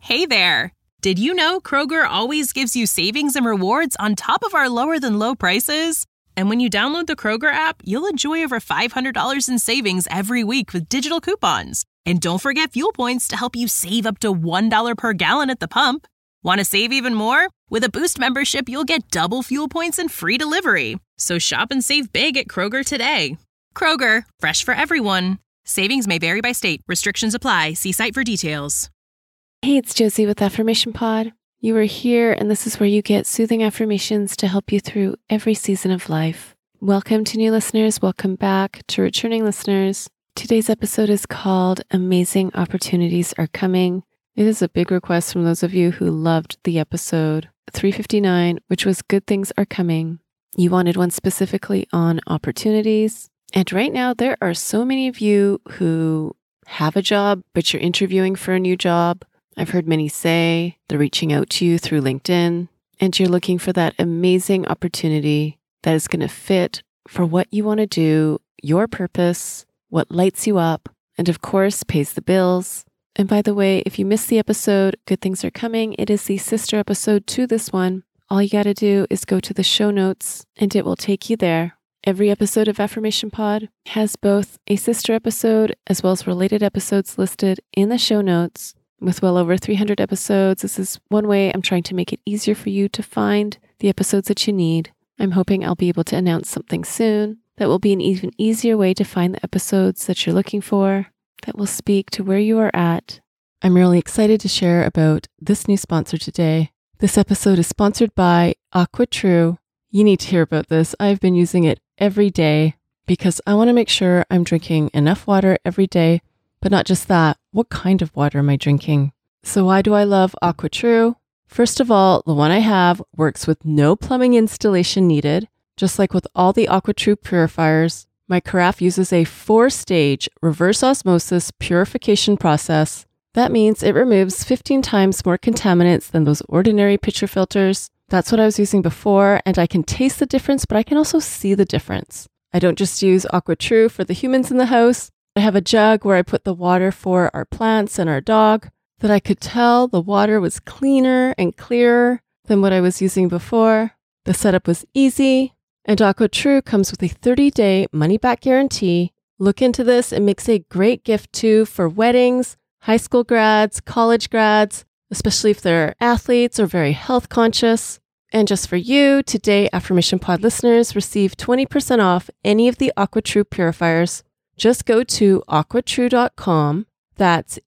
Hey there! Did you know Kroger always gives you savings and rewards on top of our lower-than-low prices? And when you download the Kroger app, you'll enjoy over $500 in savings every week with digital coupons. And don't forget fuel points to help you save up to $1 per gallon at the pump. Want to save even more? With a Boost membership, you'll get double fuel points and free delivery. So shop and save big at Kroger today. Kroger, fresh for everyone. Savings may vary by state. Restrictions apply. See site for details. Hey, it's Josie with Affirmation Pod. You are here, and this is where you get soothing affirmations to help you through every season of life. Welcome to new listeners. Welcome back to returning listeners. Today's episode is called Amazing Opportunities Are Coming. It is a big request from those of you who loved the episode 359, which was Good Things Are Coming. You wanted one specifically on opportunities. And right now, there are so many of you who have a job, but you're interviewing for a new job. I've heard many say they're reaching out to you through LinkedIn, and you're looking for that amazing opportunity that is going to fit for what you want to do, your purpose, what lights you up, and of course, pays the bills. And by the way, if you missed the episode, Good Things Are Coming, it is the sister episode to this one. All you got to do is go to the show notes, and it will take you there. Every episode of Affirmation Pod has both a sister episode as well as related episodes listed in the show notes. With well over 300 episodes, this is one way I'm trying to make it easier for you to find the episodes that you need. I'm hoping I'll be able to announce something soon that will be an even easier way to find the episodes that you're looking for, that will speak to where you are at. I'm really excited to share about this new sponsor today. This episode is sponsored by AquaTrue. You need to hear about this. I've been using it every day because I want to make sure I'm drinking enough water every day. But not just that, what kind of water am I drinking? So why do I love AquaTrue? First of all, the one I have works with no plumbing installation needed. Just like with all the AquaTrue purifiers, my carafe uses a 4-stage reverse osmosis purification process. That means it removes 15 times more contaminants than those ordinary pitcher filters. That's what I was using before, and I can taste the difference, but I can also see the difference. I don't just use AquaTrue for the humans in the house. I have a jug where I put the water for our plants and our dog, that I could tell the water was cleaner and clearer than what I was using before. The setup was easy, and AquaTrue comes with a 30-day money-back guarantee. Look into this. It makes a great gift too for weddings, high school grads, college grads, especially if they're athletes or very health conscious. And just for you, today Affirmation Pod listeners receive 20% off any of the AquaTrue purifiers. Just go to aquatrue.com, that's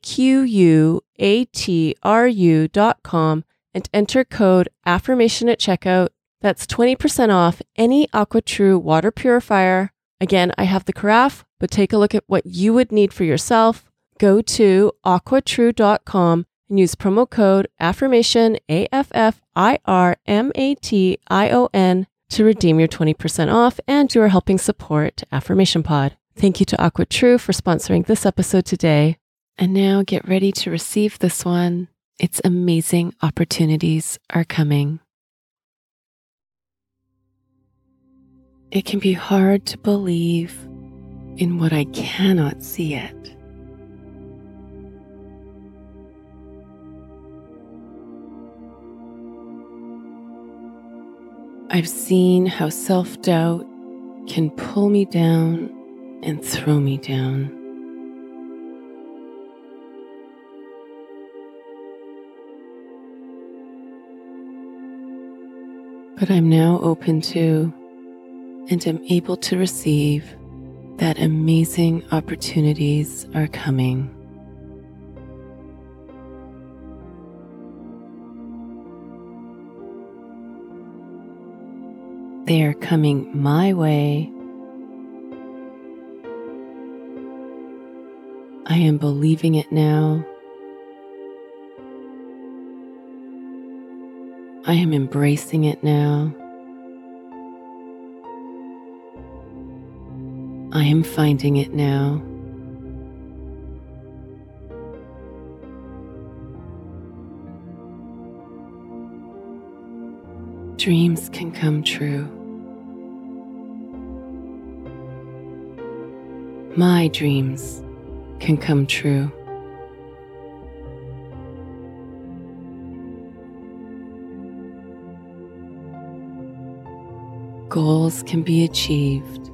AQUATRU.com, and enter code AFFIRMATION at checkout. That's 20% off any AquaTrue water purifier. Again, I have the carafe, but take a look at what you would need for yourself. Go to aquatrue.com and use promo code AFFIRMATION, AFFIRMATION, to redeem your 20% off, and you are helping support Affirmation Pod. Thank you to AquaTrue for sponsoring this episode today. And now get ready to receive this one. It's Amazing Opportunities Are Coming. It can be hard to believe in what I cannot see yet. I've seen how self-doubt can pull me down and throw me down. But I'm now open to and am able to receive that amazing opportunities are coming. They are coming my way. I am believing it now. I am embracing it now. I am finding it now. Dreams can come true. My dreams can come true. goals can be achieved.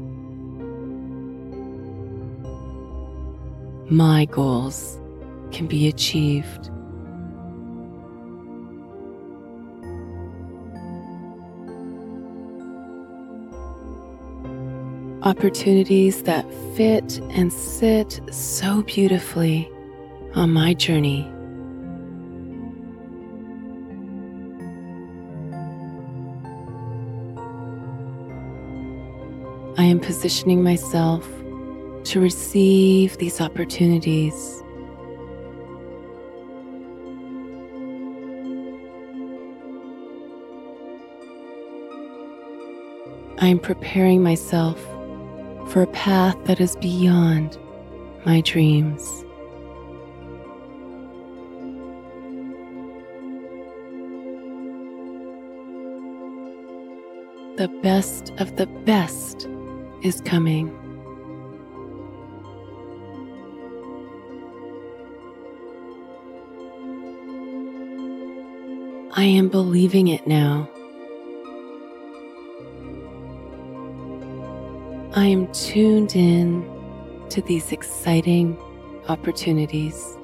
My goals can be achieved. Opportunities that fit and sit so beautifully on my journey. I am positioning myself to receive these opportunities. I am preparing myself for a path that is beyond my dreams. The best of the best is coming. I am believing it now. I am tuned in to these exciting opportunities.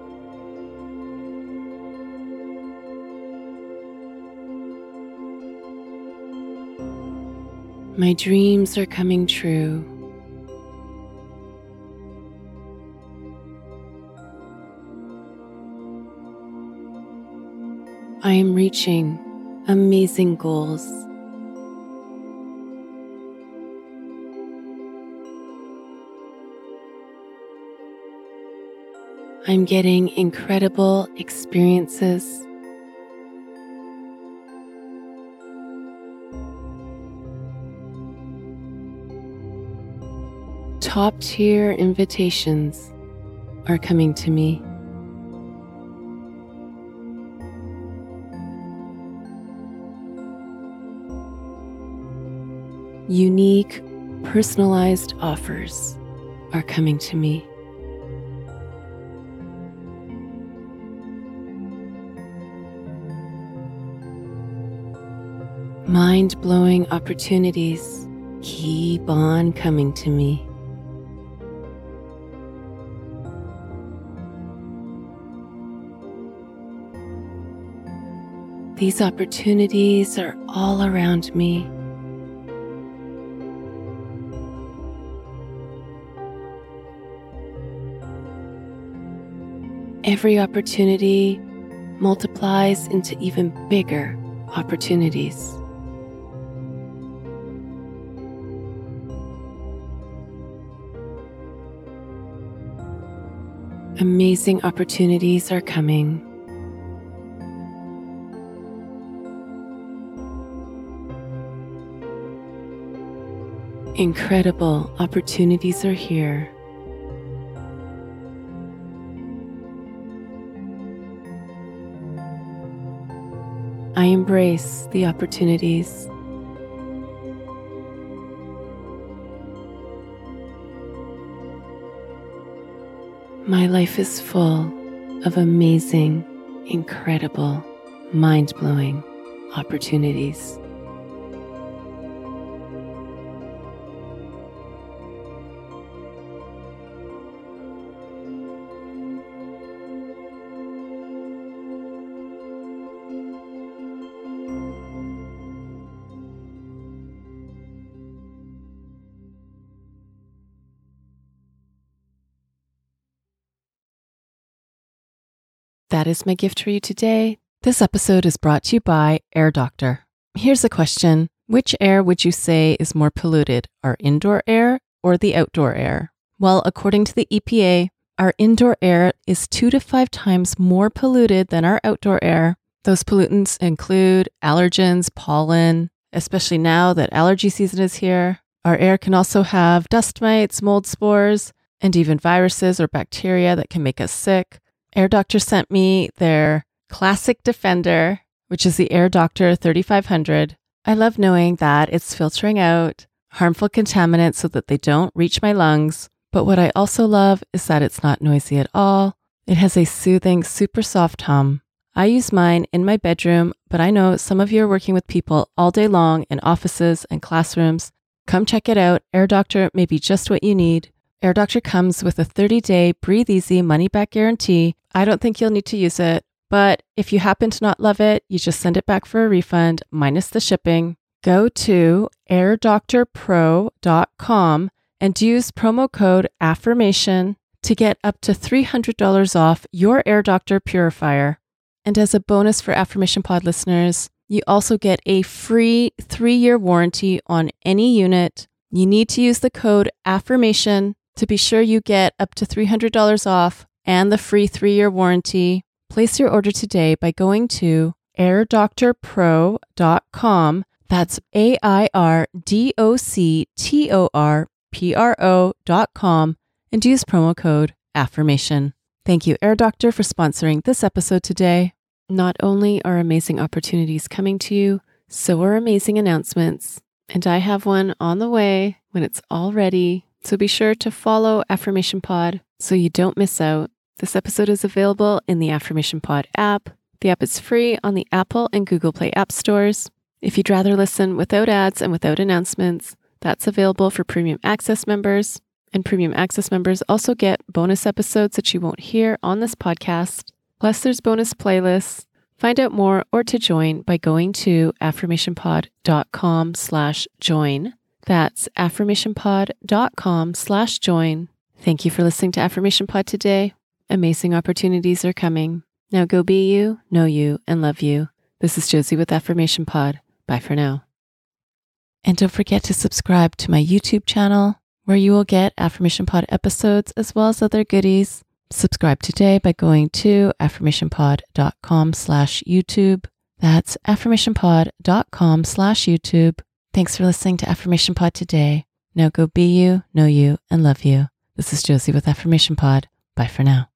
My dreams are coming true. I am reaching amazing goals. I'm getting incredible experiences. Top-tier invitations are coming to me. Unique, personalized offers are coming to me. Mind-blowing opportunities keep on coming to me. These opportunities are all around me. Every opportunity multiplies into even bigger opportunities. Amazing opportunities are coming. Incredible opportunities are here. I embrace the opportunities. My life is full of amazing, incredible, mind-blowing opportunities. That is my gift for you today. This episode is brought to you by Air Doctor. Here's a question. Which air would you say is more polluted, our indoor air or the outdoor air? Well, according to the EPA, our indoor air is 2 to 5 times more polluted than our outdoor air. Those pollutants include allergens, pollen, especially now that allergy season is here. Our air can also have dust mites, mold spores, and even viruses or bacteria that can make us sick. Air Doctor sent me their Classic Defender, which is the Air Doctor 3500. I love knowing that it's filtering out harmful contaminants so that they don't reach my lungs. But what I also love is that it's not noisy at all. It has a soothing, super soft hum. I use mine in my bedroom, but I know some of you are working with people all day long in offices and classrooms. Come check it out. Air Doctor may be just what you need. Air Doctor comes with a 30-day breathe easy money-back guarantee. I don't think you'll need to use it, but if you happen to not love it, you just send it back for a refund minus the shipping. Go to airdoctorpro.com and use promo code AFFIRMATION to get up to $300 off your Air Doctor purifier. And as a bonus for Affirmation Pod listeners, you also get a free 3-year warranty on any unit. You need to use the code AFFIRMATION to be sure you get up to $300 off and the free 3-year warranty. Place your order today by going to airdoctorpro.com. That's airdoctorpro.com and use promo code AFFIRMATION. Thank you, Air Doctor, for sponsoring this episode today. Not only are amazing opportunities coming to you, so are amazing announcements. And I have one on the way when it's all ready. So be sure to follow Affirmation Pod so you don't miss out. This episode is available in the Affirmation Pod app. The app is free on the Apple and Google Play app stores. If you'd rather listen without ads and without announcements, that's available for Premium Access members. And Premium Access members also get bonus episodes that you won't hear on this podcast. Plus, there's bonus playlists. Find out more or to join by going to affirmationpod.com/join. That's affirmationpod.com/join. Thank you for listening to Affirmation Pod today. Amazing opportunities are coming. Now go be you, know you, and love you. This is Josie with Affirmation Pod. Bye for now. And don't forget to subscribe to my YouTube channel, where you will get Affirmation Pod episodes as well as other goodies. Subscribe today by going to affirmationpod.com/YouTube. That's affirmationpod.com/YouTube. Thanks for listening to Affirmation Pod today. Now go be you, know you, and love you. This is Josie with Affirmation Pod. Bye for now.